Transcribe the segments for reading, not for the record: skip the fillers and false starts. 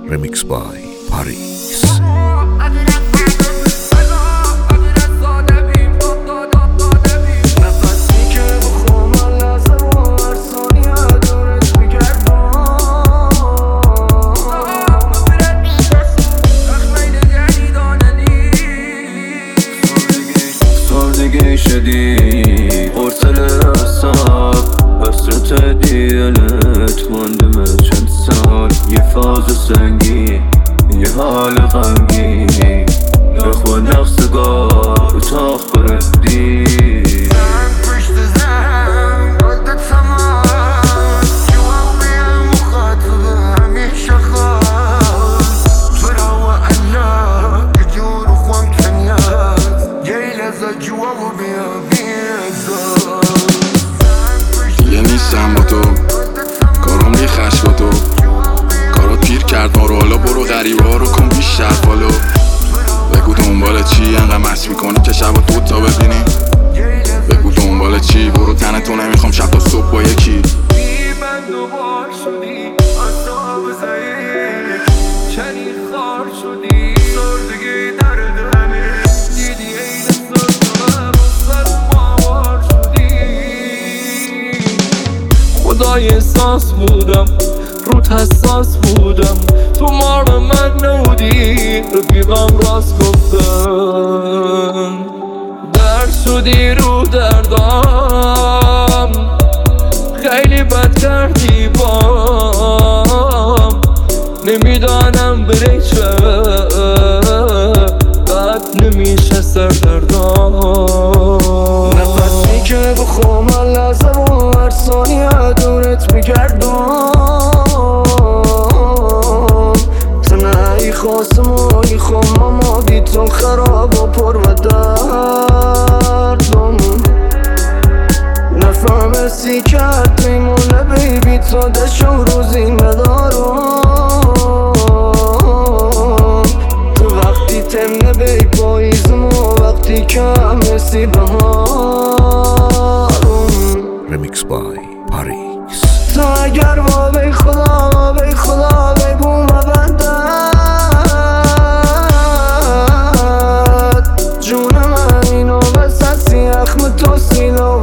Remix by Paris. شدی قرصل اصاب حسرت دیلت ماندمه چند سال یه فاز سنگی یه حال غمگی نخوا نقصگاه اتاق بردی یه نیستم با تو کارام ریخش با تو کارات پیر کرد ما رو، حالا برو غریبه ها رو کن بیشتر فالو. بگو دنبال چی انقدر مست میکنی که شب تو تا ببینی. بگو دنبال چی برو تنه تو نمیخوام شب تا صبح با یکی. خدای احساس بودم روت حساس بودم تو مار به من نبودی رفیقم راست گفتن درد شدی رو دردام خیلی بد کردی بام نمیدانم بره چه بد نمیشه سردردام نفسی که بخوام لازم و هر ثانیه دورت میگردم تو نه ای خواستم و ای خوام اما بی تو خراب و پر و دردم نفهم سی کرد میمونه بیبی تو دشو روزی ندارم تو وقتی تمنه بی پاییزم و وقتی که همسی بهارم Remix by Paris. تو اگر با بی خدا بگو مبندد جون من اینو بسسی اخم تو سینا و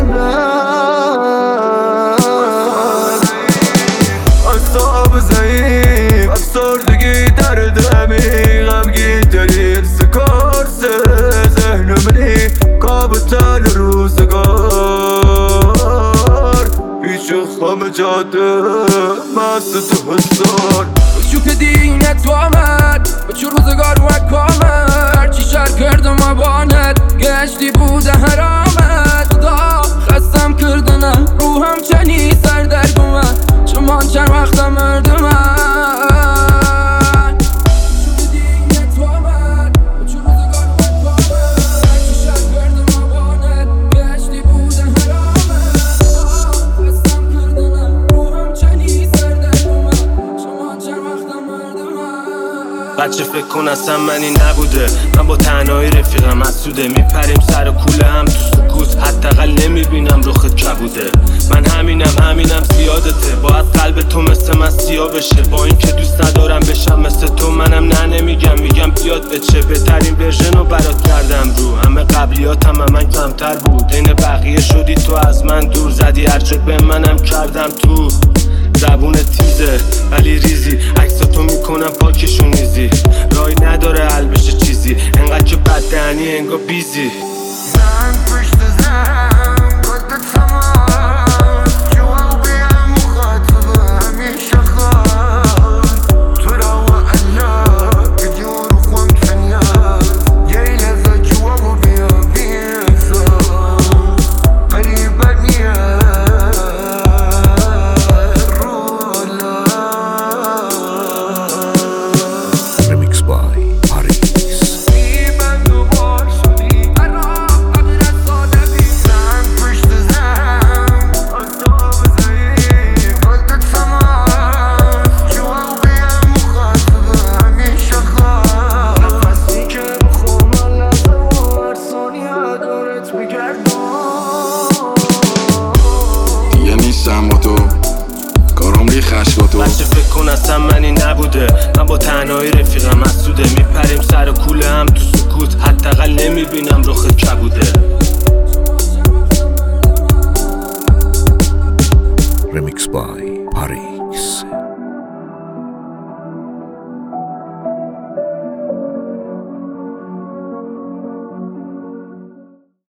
خندد اصاب ضعیف افسردگی درد عمیق غمگین ترین سکارس ذهن منی کابوتر روزگار پیش خم جاده مست تو حسار بچو که دینت تو آمد بچو روزگار وک آمد چی شر کردم ابانت گشتی بوده حرامت خدا خستم کردنم روحم چنی سردرگمه چمان چند وقتم مردمم بچه فکر کن اصلا منی نبوده من با تنهایی رفیقم حسوده میپریم سر و کوله هم تو سکوت حداقل نمیبینم رخت کبوده من همینم زیادته باید قلب تو مثل من سیاه بشه با این که دوست ندارم بشم مثل تو منم نه میگم بیاد به چه بهترین ورژن رو برات کردم رو همه قبلیاتم من کمتر بود این بقیه شدی تو از من دور زدی هرچه به منم کردم تو زبون تیزه ولی ریزی عکساتو میکنم پاکشون ریزی رای نداره حل بشه چیزی انقدر که بددهنی انگار بیزی زن پشت زن گده تمام جواب بیم مخاطبه همیشه خواهد تو را و الله که جور خوام کنیاد یه لحظه جواب بیم بیزا قریبا نیاد Remix by Paris. من دوبار شدی خشم تو بچه فکر کن اصلا منی نبوده من با تنهایی رفیقم مسعوده میپریم سر کوله هم تو سکوت حداقل نمیبینم رخت کبوده Remix by